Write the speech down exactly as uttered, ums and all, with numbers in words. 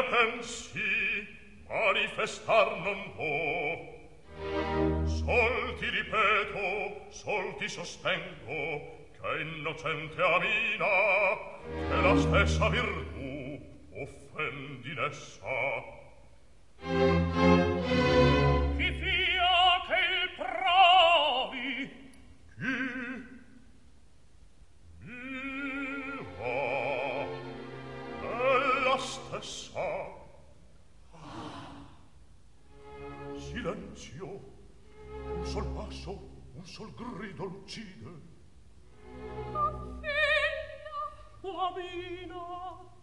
pensi manifestar non può. Sol ti ripeto, sol ti sostengo, che innocente Amina, che la stessa virtù offendi in essa. Chi fia che il provi? Chi? Mira, è la stessa. Silenzio, un sol passo, un sol grido l'uccide. Affina, Amina,